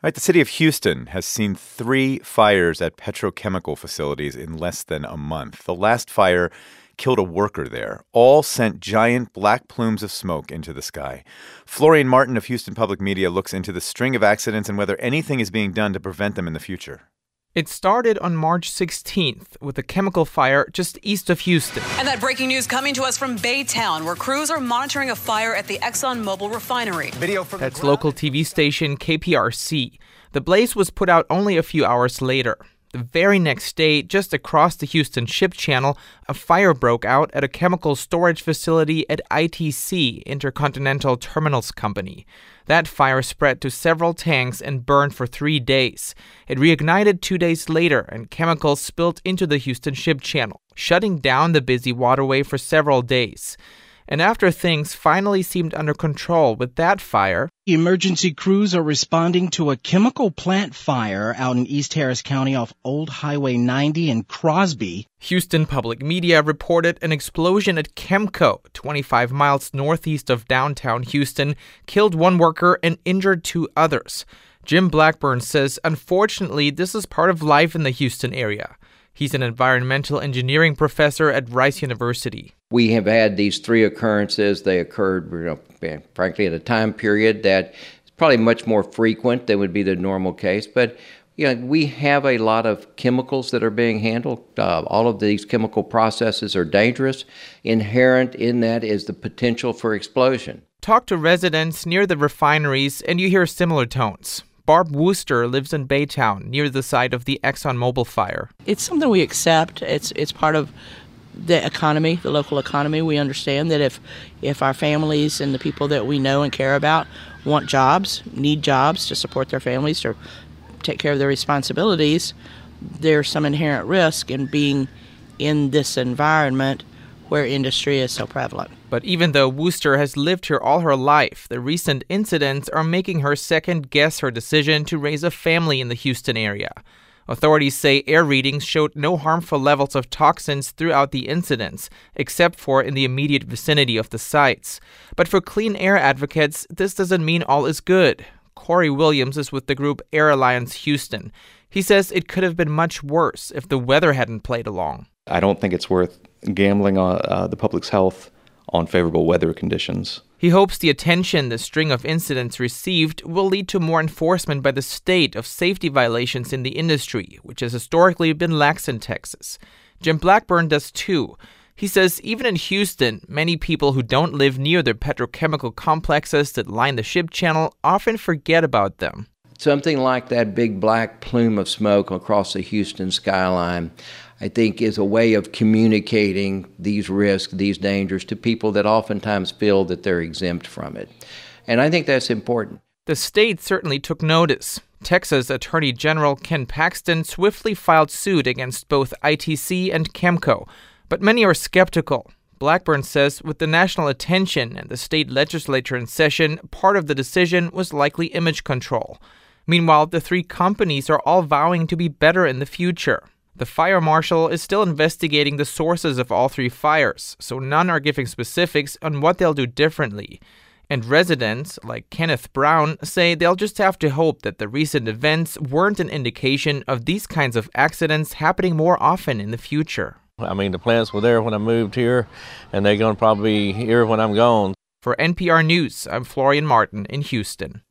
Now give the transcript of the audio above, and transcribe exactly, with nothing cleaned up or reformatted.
Right, the city of Houston has seen three fires at petrochemical facilities in less than a month. The last fire killed a worker there. All sent giant black plumes of smoke into the sky. Florian Martin of Houston Public Media looks into the string of accidents and whether anything is being done to prevent them in the future. It started on March sixteenth with a chemical fire just east of Houston. And that breaking news coming to us from Baytown, where crews are monitoring a fire at the ExxonMobil refinery. Video from That's local T V station K P R C. The blaze was put out only a few hours later. The very next day, just across the Houston Ship Channel, a fire broke out at a chemical storage facility at I T C, Intercontinental Terminals Company. That fire spread to several tanks and burned for three days. It reignited two days later, and chemicals spilled into the Houston Ship Channel, shutting down the busy waterway for several days. And after things finally seemed under control with that fire, emergency crews are responding to a chemical plant fire out in East Harris County off Old Highway ninety in Crosby. Houston Public Media reported an explosion at Chemco, twenty-five miles northeast of downtown Houston, killed one worker and injured two others. Jim Blackburn says, unfortunately, this is part of life in the Houston area. He's an environmental engineering professor at Rice University. We have had these three occurrences. They occurred, you know, frankly, at a time period that is probably much more frequent than would be the normal case. But you know, we have a lot of chemicals that are being handled. Uh, all of these chemical processes are dangerous. Inherent in that is the potential for explosion. Talk to residents near the refineries and you hear similar tones. Barb Wooster lives in Baytown, near the site of the ExxonMobil fire. It's something we accept. It's it's part of the economy, the local economy. We understand that if if our families and the people that we know and care about want jobs, need jobs to support their families, to take care of their responsibilities, there's some inherent risk in being in this environment where industry is so prevalent. But even though Wooster has lived here all her life, the recent incidents are making her second-guess her decision to raise a family in the Houston area. Authorities say air readings showed no harmful levels of toxins throughout the incidents, except for in the immediate vicinity of the sites. But for clean air advocates, this doesn't mean all is good. Corey Williams is with the group Air Alliance Houston. He says it could have been much worse if the weather hadn't played along. I don't think it's worth gambling on uh, the public's health on favorable weather conditions. He hopes the attention the string of incidents received will lead to more enforcement by the state of safety violations in the industry, which has historically been lax in Texas. Jim Blackburn does too. He says even in Houston, many people who don't live near the petrochemical complexes that line the Ship Channel often forget about them. Something like that big black plume of smoke across the Houston skyline, I think, is a way of communicating these risks, these dangers to people that oftentimes feel that they're exempt from it. And I think that's important. The state certainly took notice. Texas Attorney General Ken Paxton swiftly filed suit against both I T C and Chemco, but many are skeptical. Blackburn says with the national attention and the state legislature in session, part of the decision was likely image control. Meanwhile, the three companies are all vowing to be better in the future. The fire marshal is still investigating the sources of all three fires, so none are giving specifics on what they'll do differently. And residents, like Kenneth Brown, say they'll just have to hope that the recent events weren't an indication of these kinds of accidents happening more often in the future. I mean, the plants were there when I moved here, and they're going to probably be here when I'm gone. For N P R News, I'm Florian Martin in Houston.